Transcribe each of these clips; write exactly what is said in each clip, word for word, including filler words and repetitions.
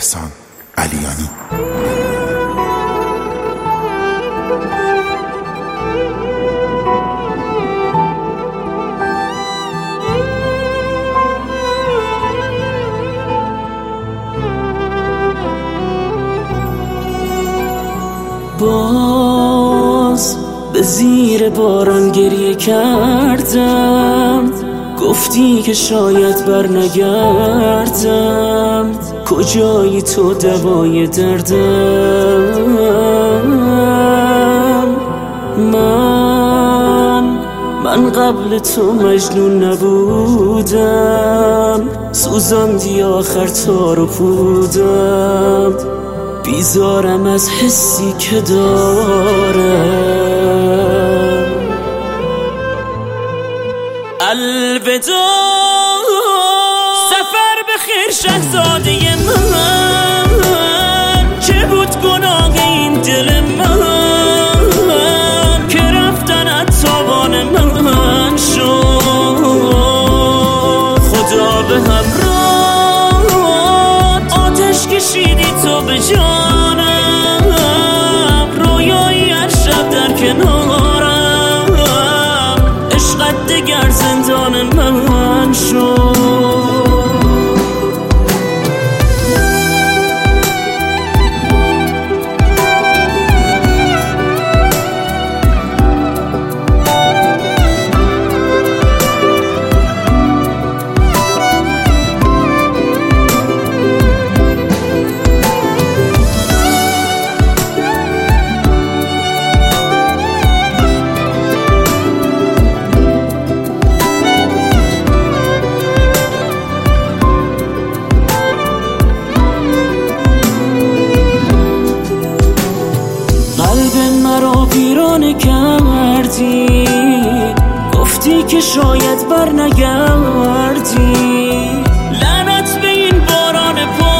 احسان علیانی. باز به زیر باران گریه کردم، گفتی که شاید بر نگردم. کجایی تو دوای دردم؟ من من قبل تو مجنون نبودم، سوزاندی آخر تار و پودم. بیزارم از حسی که دارم. الوداع، سفر بخیر شهزاده من. چه بود گناه این دل من که رفتنت تاوان من شد. خدا به همراه آتش کشیدی تو به جانم. رویایی هر شب در کنارم، عشقت دگر زندان من شد. مرا ویرانه کردی، گفتی که شاید بر نگردی. لعنت به این باران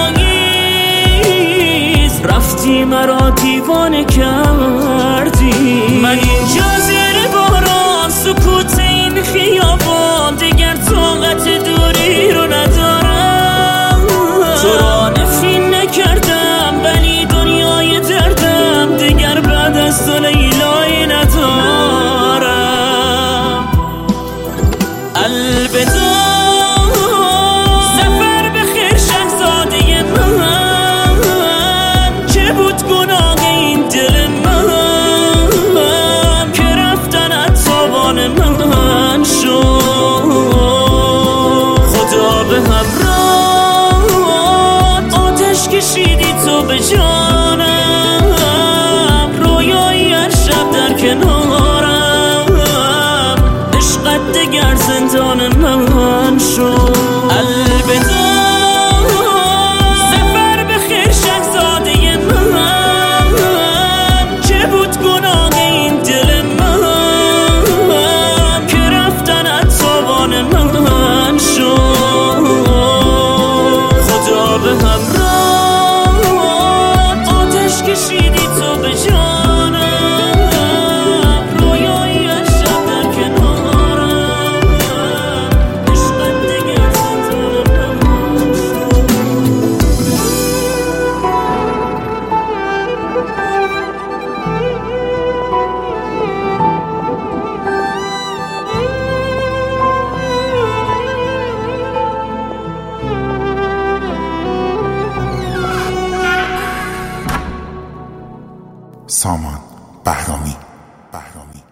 پاییز، رفتی مرا دیوانه کردی. من اینجا زیر باران، سکوت این خیابان، دیگر طاقت دوری رو ندارم. تو را نفرین نکردم ولی دنیای دردم، دیگر بعد از تو لیلایی ندارم. الوداع، سفر بخیر شهزاده من. چه بود گناه این دل من که رفتنت تاوان من شد. خدا به همراه آتش کشیدی تو به جانم. رویایی هر شب در کنارم، عشقت دگر زندان من شد. الوداع، سفر بخیر شهزاده من. چه بود گناه این دل من که رفتنت تاوان من شد. خدا به همراه آتش کشیدی تو به جانم. رویایی هر شب در کنارم، عشقت دگر زندان من شد. سامان بهرامی. بهرامی